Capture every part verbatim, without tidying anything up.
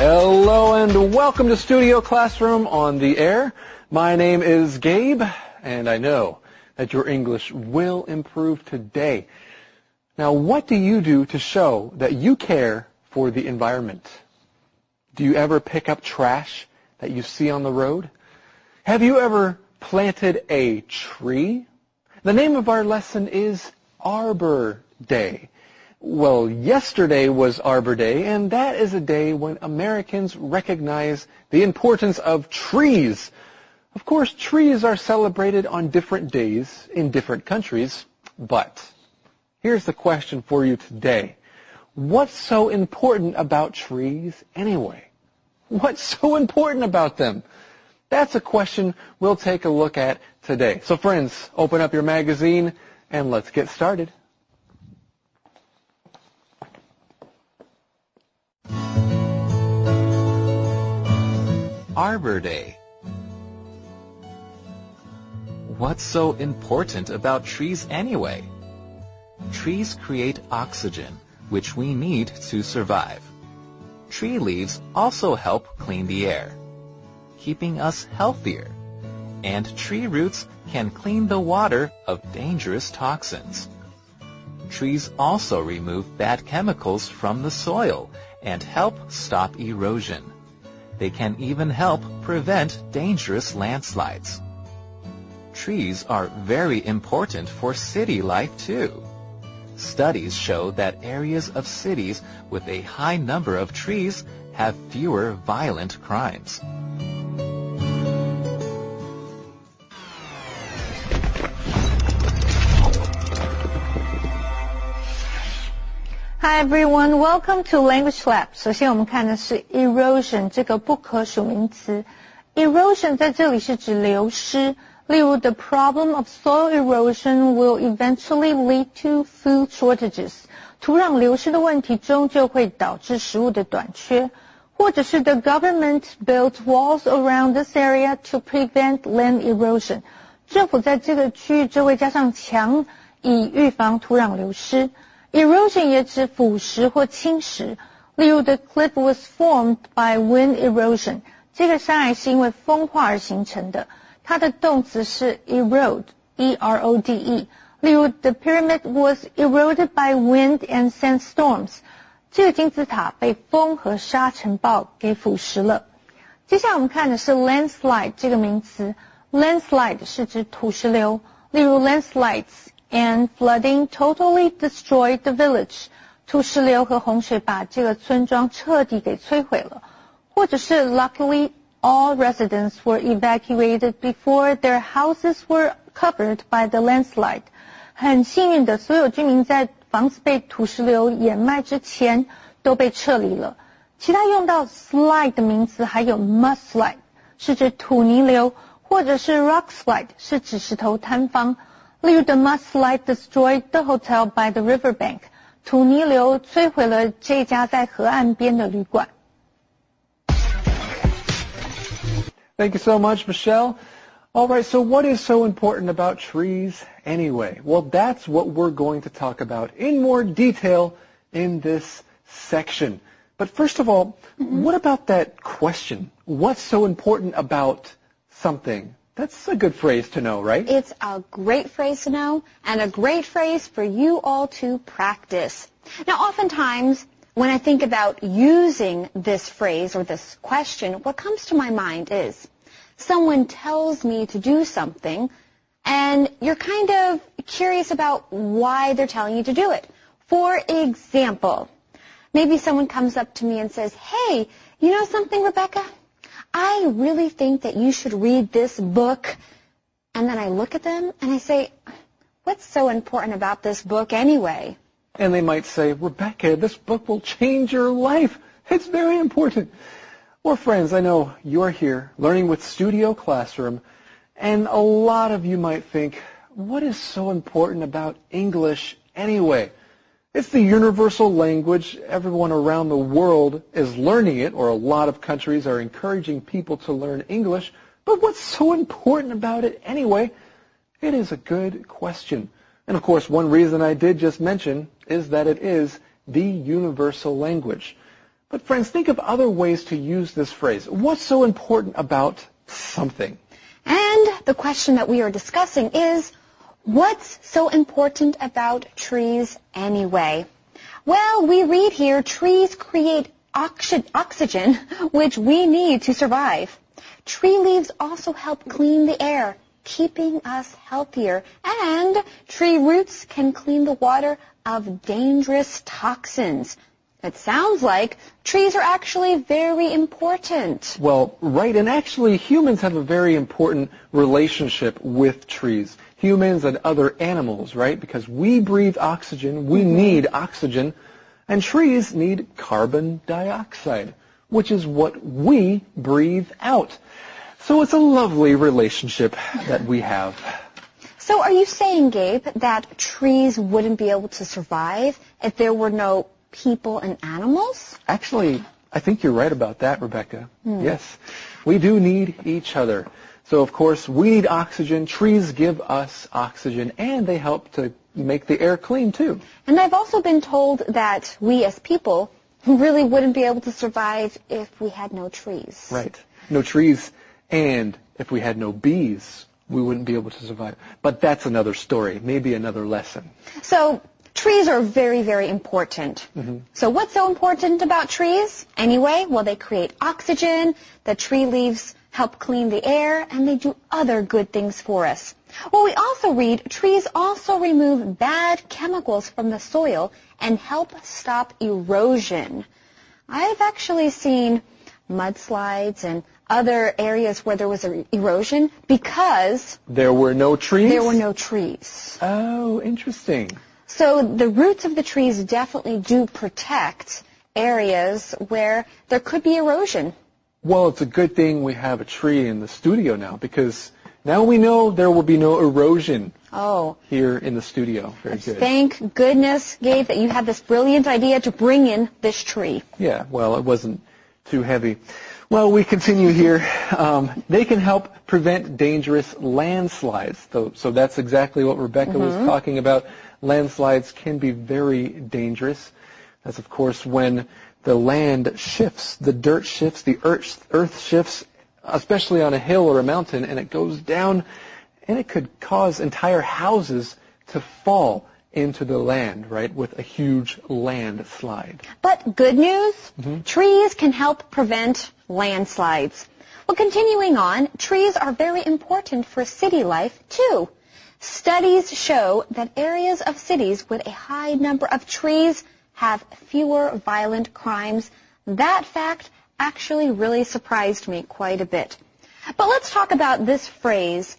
Hello and welcome to Studio Classroom on the air. My name is Gabe, and I know that your English will improve today. Now, what do you do to show that you care for the environment? Do you ever pick up trash that you see on the road? Have you ever planted a tree? The name of our lesson is Arbor Day. Well, yesterday was Arbor Day, and that is a day when Americans recognize the importance of trees. Of course, trees are celebrated on different days in different countries, but here's the question for you today. What's so important about trees anyway? What's so important about them? That's a question we'll take a look at today. So friends, open up your magazine and let's get started. Arbor Day. What's so important about trees anyway? Trees create oxygen, which we need to survive. Tree leaves also help clean the air, keeping us healthier. And tree roots can clean the water of dangerous toxins. Trees also remove bad chemicals from the soil and help stop erosion. They can even help prevent dangerous landslides. Trees are very important for city life too. Studies show that areas of cities with a high number of trees have fewer violent crimes. Hi everyone, welcome to Language Lab. 首先我们看的是 erosion 这个不可数名词。Erosion 在这里是指流失，例如 the problem of soil erosion will eventually lead to food shortages. 土壤流失的问题终究会导致食物的短缺，或者是 the government built walls around this area to prevent land erosion. 政府在这个区域周围加上墙，以预防土壤流失。Erosion 也指腐蚀或侵蚀，例如 the cliff was formed by wind erosion. 这个山崖是因为风化而形成的，它的动词是 erode, E R O D E. 例如 the pyramid was eroded by wind and sandstorms. 这个金字塔被风和沙尘暴给腐蚀了。接下来我们看的是 landslide 这个名词。Landslide 是指土石流，例如 landslides and flooding totally destroyed the village. 土石流和洪水把这个村庄彻底给摧毁了。或者是 luckily all residents were evacuated before their houses were covered by the landslide. 很幸运的，所有居民在房子被土石流掩埋之前都被撤离了。其他用到 slide 的名词还有 mudslide 是指土泥流，或者是 rockslide 是指石头坍方。例如 the mudslide destroyed the hotel by the riverbank. 土泥流摧毁了这家在河岸边的旅馆。 Thank you so much, Michelle. All right, so what is so important about trees anyway? Well, that's what we're going to talk about in more detail in this section. But first of all, mm-hmm. what about that question? What's so important about something? That's a good phrase to know, right? It's a great phrase to know and a great phrase for you all to practice. Now, oftentimes, when I think about using this phrase or this question, what comes to my mind is someone tells me to do something and you're kind of curious about why they're telling you to do it. For example, maybe someone comes up to me and says, hey, you know something, Rebecca? I really think that you should read this book. And then I look at them and I say, what's so important about this book anyway? And they might say, Rebecca, this book will change your life. It's very important. Or friends, I know you're here learning with Studio Classroom, and a lot of you might think, what is so important about English anyway? It's the universal language. Everyone around the world is learning it, or a lot of countries are encouraging people to learn English. But what's so important about it anyway? It is a good question. And of course, one reason I did just mention is that it is the universal language. But friends, think of other ways to use this phrase. What's so important about something? And the question that we are discussing is, what's so important about trees anyway? Well, we read here, trees create oxy- oxygen, which we need to survive. Tree leaves also help clean the air, keeping us healthier. And tree roots can clean the water of dangerous toxins. It sounds like trees are actually very important. Well, right, and actually humans have a very important relationship with trees. Humans and other animals, right? Because we breathe oxygen, we mm-hmm. need oxygen, and trees need carbon dioxide, which is what we breathe out. So it's a lovely relationship that we have. So are you saying, Gabe, that trees wouldn't be able to survive if there were no people and animals? Actually, I think you're right about that, Rebecca. Hmm. Yes, we do need each other. So, of course, we need oxygen. Trees give us oxygen, and they help to make the air clean, too. And I've also been told that we as people really wouldn't be able to survive if we had no trees. Right. No trees, and if we had no bees, we wouldn't be able to survive. But that's another story, maybe another lesson. So trees are very, very important. Mm-hmm. So what's so important about trees anyway? Well, they create oxygen, the tree leaves help clean the air, and they do other good things for us. Well, we also read trees also remove bad chemicals from the soil and help stop erosion. I've actually seen mudslides and other areas where there was erosion because there were no trees? There were no trees. Oh, interesting. So the roots of the trees definitely do protect areas where there could be erosion. Well, it's a good thing we have a tree in the studio now, because now we know there will be no erosion oh. here in the studio. Very good. Thank goodness, Gabe, that you had this brilliant idea to bring in this tree. Yeah, well, it wasn't too heavy. Well, we continue here. Um, they can help prevent dangerous landslides. So, so that's exactly what Rebecca mm-hmm. was talking about. Landslides can be very dangerous. That's, of course, when the land shifts, the dirt shifts, the earth, earth shifts, especially on a hill or a mountain, and it goes down, and it could cause entire houses to fall into the land, right, with a huge landslide. But good news, mm-hmm. trees can help prevent landslides. Well, continuing on, trees are very important for city life, too. Studies show that areas of cities with a high number of trees have fewer violent crimes. That fact actually really surprised me quite a bit. But let's talk about this phrase,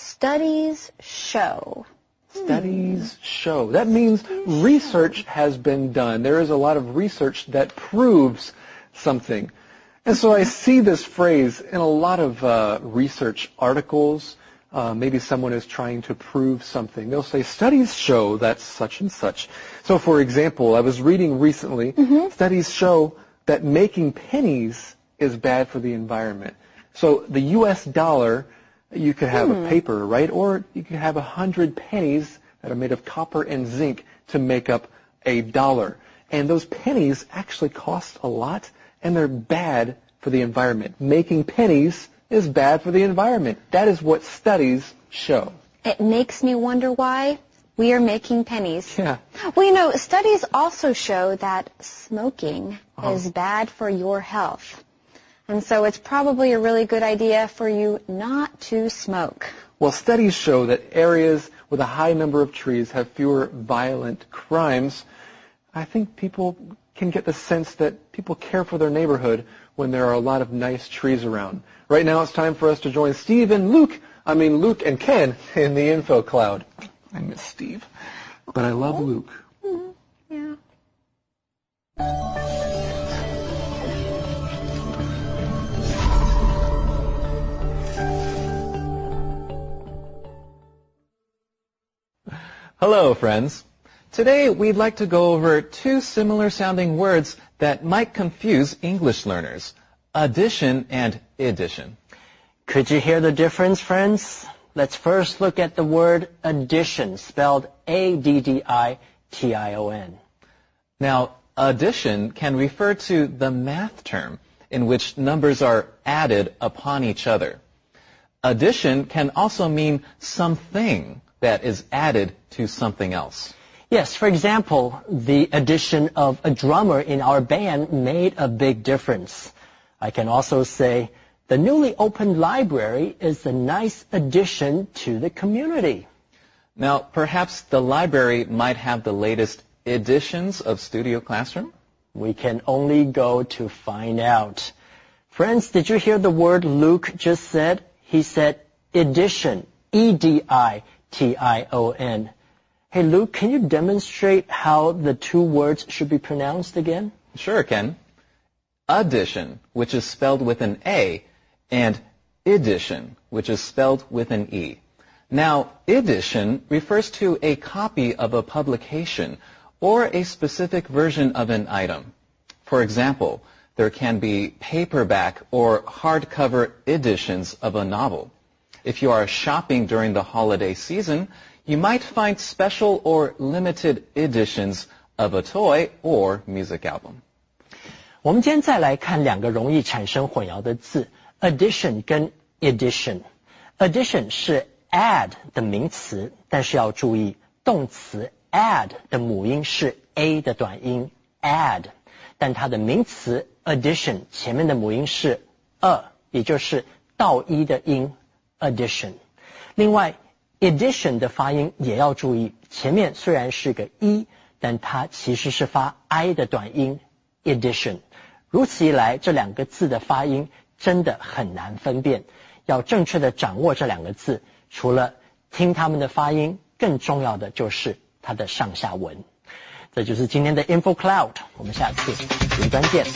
studies show. Studies show. That means research has been done. There is a lot of research that proves something. And so I see this phrase in a lot of uh, research articles. Uh, maybe someone is trying to prove something. They'll say, studies show that such and such. So, for example, I was reading recently, mm-hmm. studies show that making pennies is bad for the environment. So the U S dollar, you could have hmm. a paper, right? Or you could have a hundred pennies that are made of copper and zinc to make up a dollar. And those pennies actually cost a lot, and they're bad for the environment. Making pennies is bad for the environment. That is what studies show. It makes me wonder why we are making pennies. Yeah. Well, you know, studies also show that smoking uh-huh. is bad for your health. And so it's probably a really good idea for you not to smoke. Well, studies show that areas with a high number of trees have fewer violent crimes. I think people can get the sense that people care for their neighborhood when there are a lot of nice trees around. Right now it's time for us to join Steve and Luke, I mean Luke and Ken in the info cloud. I miss Steve, but I love Luke. Mm-hmm. Yeah. Hello, friends. Today we'd like to go over two similar sounding words that might confuse English learners, addition and addition. Could you hear the difference, friends? Let's first look at the word addition, spelled A D D I T I O N. Now, Addition can refer to the math term in which numbers are added upon each other. Addition can also mean something that is added to something else. Yes, for example, the addition of a drummer in our band made a big difference. I can also say, the newly opened library is a nice addition to the community. Now, perhaps the library might have the latest editions of Studio Classroom? We can only go to find out. Friends, did you hear the word Luke just said? He said edition, E D I T I O N. Hey, Luke, can you demonstrate how the two words should be pronounced again? Sure, Ken. Addition, which is spelled with an A, and edition, which is spelled with an E. Now, edition refers to a copy of a publication or a specific version of an item. For example, there can be paperback or hardcover editions of a novel. If you are shopping during the holiday season, you might find special or limited editions of a toy or music album. 我们今天再来看两个容易产生混淆的字 ，addition 跟 edition。addition 是 add 的名词，但是要注意，动词 add 的母音是 a 的短音 add， 但它的名词 addition 前面的母音是 a， 也就是倒一的音 addition。另外 edition 的发音也要注意，前面虽然是个 e， 但它其实是发 i 的短音 edition。如此一来，这两个字的发音真的很难分辨。要正确的掌握这两个字，除了听他们的发音，更重要的就是它的上下文。这就是今天的 Info Cloud， 我们下次云端见。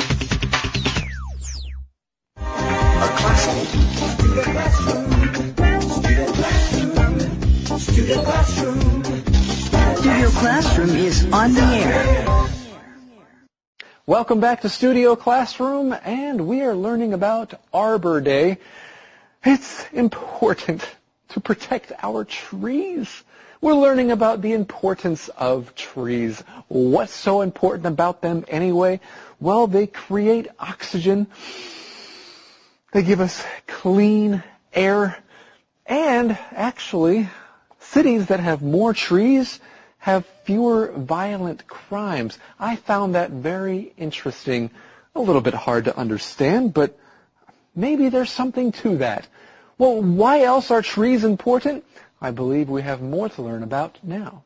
Studio Classroom is on the air. Welcome back to Studio Classroom, and we are learning about Arbor Day. It's important to protect our trees. We're learning about the importance of trees. What's so important about them anyway? Well, they create oxygen. They give us clean air. And actually, cities that have more trees have fewer violent crimes. I found that very interesting, a little bit hard to understand, but maybe there's something to that. Well, why else are trees important? I believe we have more to learn about now.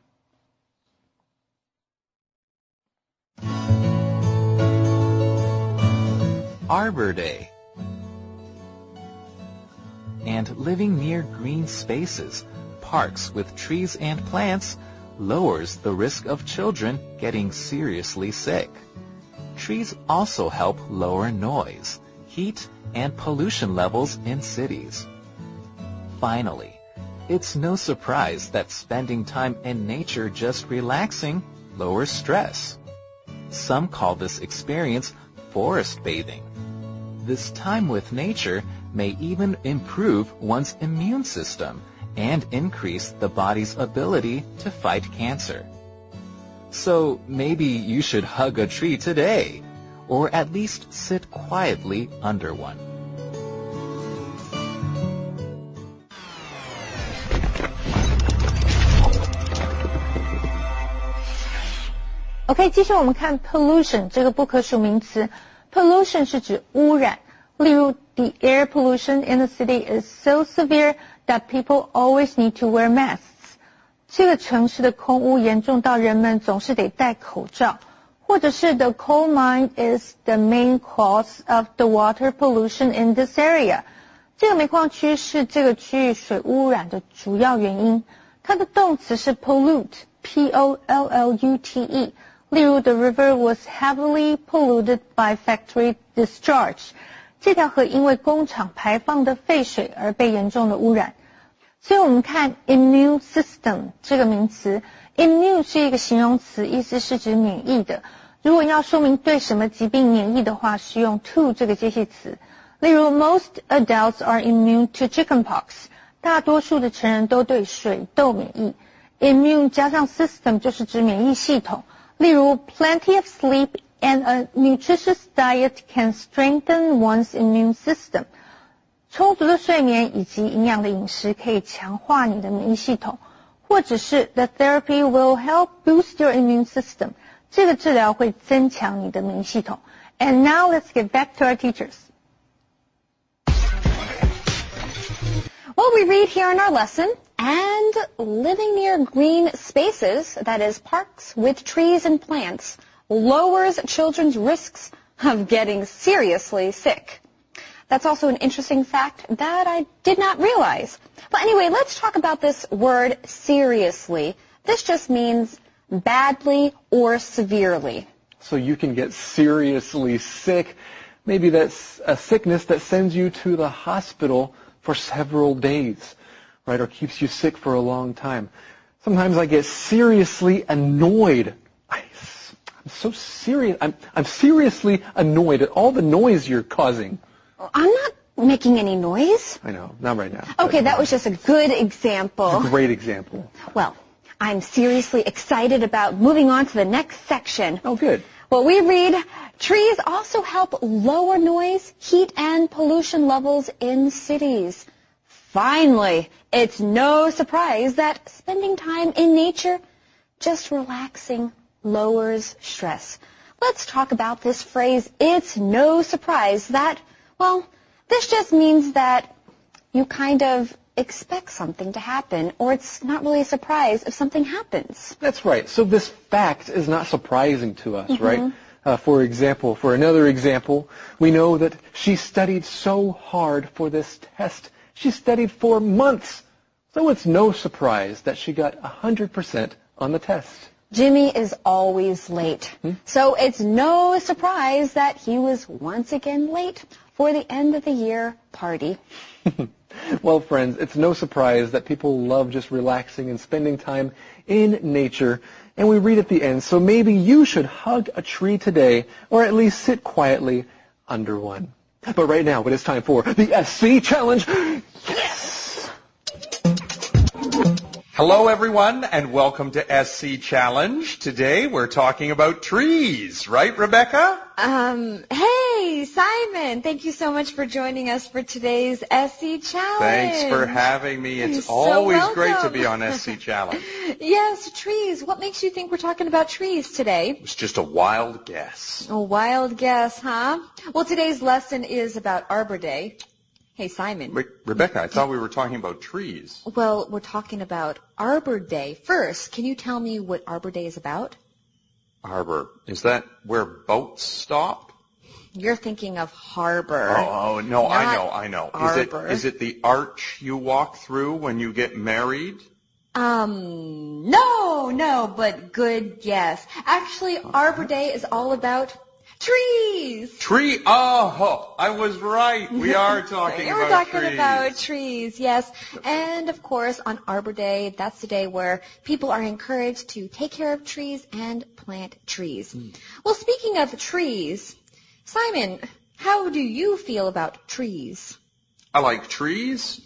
Arbor Day. And living near green spaces, parks with trees and plants, lowers the risk of children getting seriously sick. Trees also help lower noise, heat, and pollution levels in cities. Finally, it's no surprise that spending time in nature just relaxing lowers stress. Some call this experience forest bathing. This time with nature may even improve one's immune system and increase the body's ability to fight cancer. So maybe you should hug a tree today, or at least sit quietly under one. OK， 接着我们看 pollution 这个不可数名词。pollution 是指污染，例如 the air pollution in the city is so severe that people always need to wear masks. 这个城市的空污严重到人们总是得戴口罩，或者是 the coal mine is the main cause of the water pollution in this area. 这个煤矿区是这个区域水污染的主要原因。它的动词是 pollute, P O L L U T E. 例如 the river was heavily polluted by factory discharge. 这条河因为工厂排放的废水而被严重的污染。所以我们看 immune system 这个名词， immune 是一个形容词，意思是指免疫的。如果要说明对什么疾病免疫的话，是用 to 这个介系词。例如 most adults are immune to chickenpox. 大多数的成人都对水痘免疫。immune 加上 system 就是指免疫系统。例如 plenty of sleep And a nutritious diet can strengthen one's immune system. 充足的睡眠以及营养的饮食可以强化你的免疫系统，或者是 the therapy will help boost your immune system. 这个治疗会增强你的免疫系统。And now let's get back to our teachers. Well, we read here in our lesson, and living near green spaces, that is parks with trees and plants, lowers children's risks of getting seriously sick. That's also an interesting fact that I did not realize. But anyway, let's talk about this word seriously. This just means badly or severely. So you can get seriously sick. Maybe that's a sickness that sends you to the hospital for several days, right? Or keeps you sick for a long time. Sometimes I get seriously annoyed. I, I'm so serious. I'm, I'm seriously annoyed at all the noise you're causing. I'm not making any noise. I know, not right now. Okay, that was just a good example. A great example. Well, I'm seriously excited about moving on to the next section. Oh, good. Well, we read, trees also help lower noise, heat, and pollution levels in cities. Finally, it's no surprise that spending time in nature, just relaxing, lowers stress. Let's talk about this phrase, it's no surprise that, well, this just means that you kind of expect something to happen, or it's not really a surprise if something happens. That's right. So this fact is not surprising to us, mm-hmm. right? Uh, for example, for another example, we know that she studied so hard for this test. She studied for months. So it's no surprise that she got one hundred percent on the test. Jimmy is always late. Hmm? So it's no surprise that he was once again late for the end of the year party. Well, friends, it's no surprise that people love just relaxing and spending time in nature. And we read at the end, so maybe you should hug a tree today, or at least sit quietly under one. But right now, it is time for the S C Challenge. Yes! Hello, everyone, and welcome to S C Challenge. Today, we're talking about trees, right, Rebecca? Um, hey, Simon, thank you so much for joining us for today's S C Challenge. Thanks for having me. It's You're always so great to be on S C Challenge. Yes, trees. What makes you think we're talking about trees today? It's just a wild guess. A wild guess, huh? Well, today's lesson is about Arbor Day. Hey, Simon. Wait, Rebecca, I thought we were talking about trees. Well, we're talking about Arbor Day. First, can you tell me what Arbor Day is about? Arbor. Is that where boats stop? You're thinking of harbor. Oh, oh no, I know, I know. Is it, arbor. is it the arch you walk through when you get married? Um, no, no, but good guess. Actually, Arbor Day is all about trees. Tree? Oh, I was right. We are talking We're about talking trees. about trees, yes. And, of course, on Arbor Day, that's the day where people are encouraged to take care of trees and plant trees. Mm. Well, speaking of trees, Simon, how do you feel about trees? I like trees.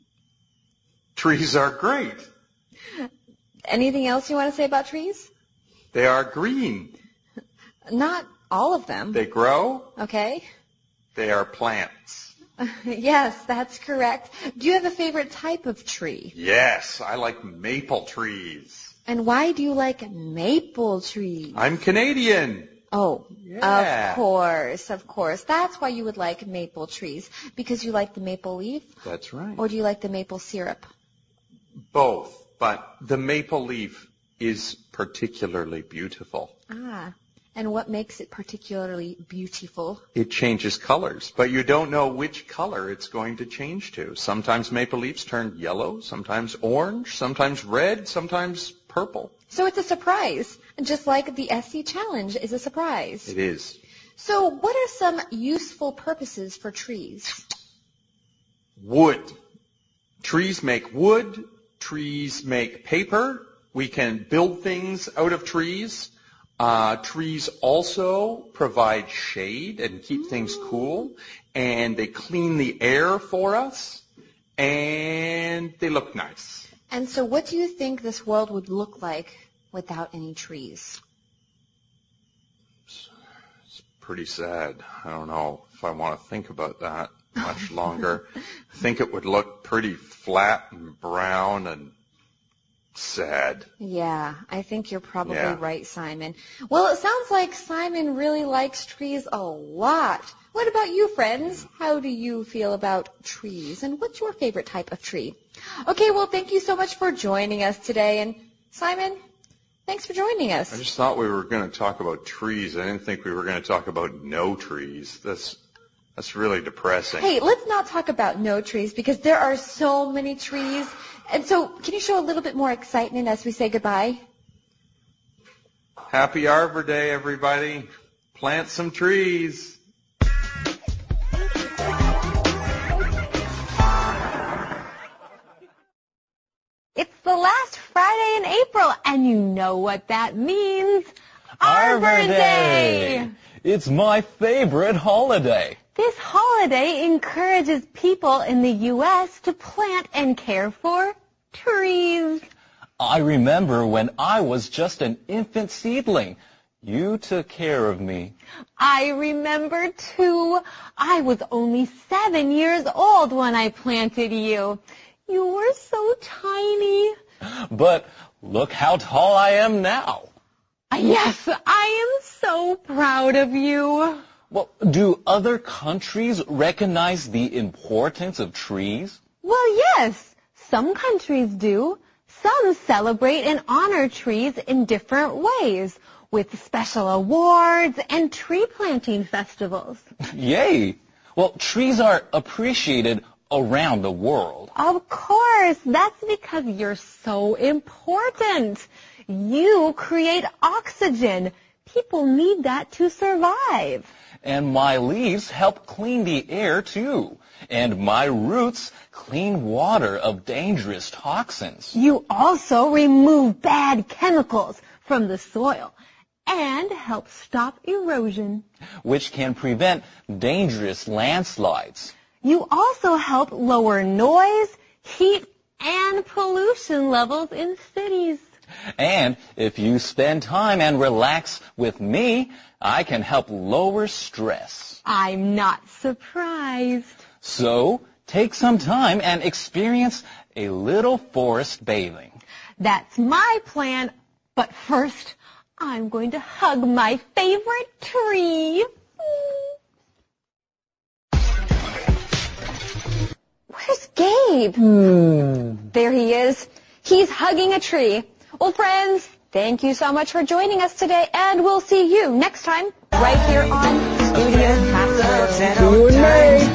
Trees are great. Anything else you want to say about trees? They are green. Not all of them. They grow. Okay. They are plants. Yes, that's correct. Do you have a favorite type of tree? Yes, I like maple trees. And why do you like maple trees? I'm Canadian. Oh, yeah. Of course, of course. That's why you would like maple trees, because you like the maple leaf? That's right. Or do you like the maple syrup? Both, but the maple leaf is particularly beautiful. Ah. And what makes it particularly beautiful? It changes colors, but you don't know which color it's going to change to. Sometimes maple leaves turn yellow, sometimes orange, sometimes red, sometimes purple. So it's a surprise, just like the S C Challenge is a surprise. It is. So what are some useful purposes for trees? Wood. Trees make wood. Trees make paper. We can build things out of trees. Uh, trees also provide shade and keep things cool, and they clean the air for us, and they look nice. And so what do you think this world would look like without any trees? pretty sad. I don't know if I want to think about that much longer. I think it would look pretty flat and brown and sad. Yeah, I think you're probably Yeah. right, Simon. Well, it sounds like Simon really likes trees a lot. What about you, friends? How do you feel about trees? And what's your favorite type of tree? Okay, well, thank you so much for joining us today. And Simon, thanks for joining us. I just thought we were going to talk about trees. I didn't think we were going to talk about no trees. That's that's really depressing. Hey, let's not talk about no trees because there are so many trees. And so can you show a little bit more excitement as we say goodbye? Happy Arbor Day, everybody. Plant some trees. It's the last Friday in April, and you know what that means. Arbor Day! It's my favorite holiday. This holiday encourages people in the U S to plant and care for trees. I remember when I was just an infant seedling. You took care of me. I remember, too. I was only seven years old when I planted you. You were so tiny. But look how tall I am now. Yes, I am so proud of you. Well, do other countries recognize the importance of trees? Well, yes, some countries do. Some celebrate and honor trees in different ways, with special awards and tree planting festivals. Yay! Well, trees are appreciated around the world. Of course, that's because you're so important. You create oxygen. People need that to survive. And my leaves help clean the air, too. And my roots clean water of dangerous toxins. You also remove bad chemicals from the soil and help stop erosion, which can prevent dangerous landslides. You also help lower noise, heat, and pollution levels in cities. And if you spend time and relax with me, I can help lower stress. I'm not surprised. So, take some time and experience a little forest bathing. That's my plan. But first, I'm going to hug my favorite tree. Where's Gabe? Hmm. There he is. He's hugging a tree. Well, friends, thank you so much for joining us today, and we'll see you next time right here on Studio Classroom. See you in May.